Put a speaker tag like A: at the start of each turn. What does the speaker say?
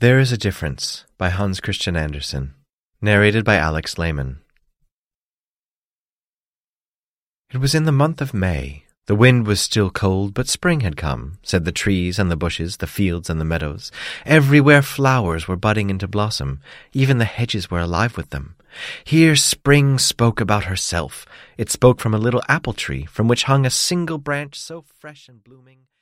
A: There is a Difference by Hans Christian Andersen. Narrated by Alex Lehman. It was in the month of May. The wind was still cold, but spring had come, said the trees and the bushes, the fields and the meadows. Everywhere flowers were budding into blossom. Even the hedges were alive with them. Here spring spoke about herself. It spoke from a little apple tree, from which hung a single branch so fresh and blooming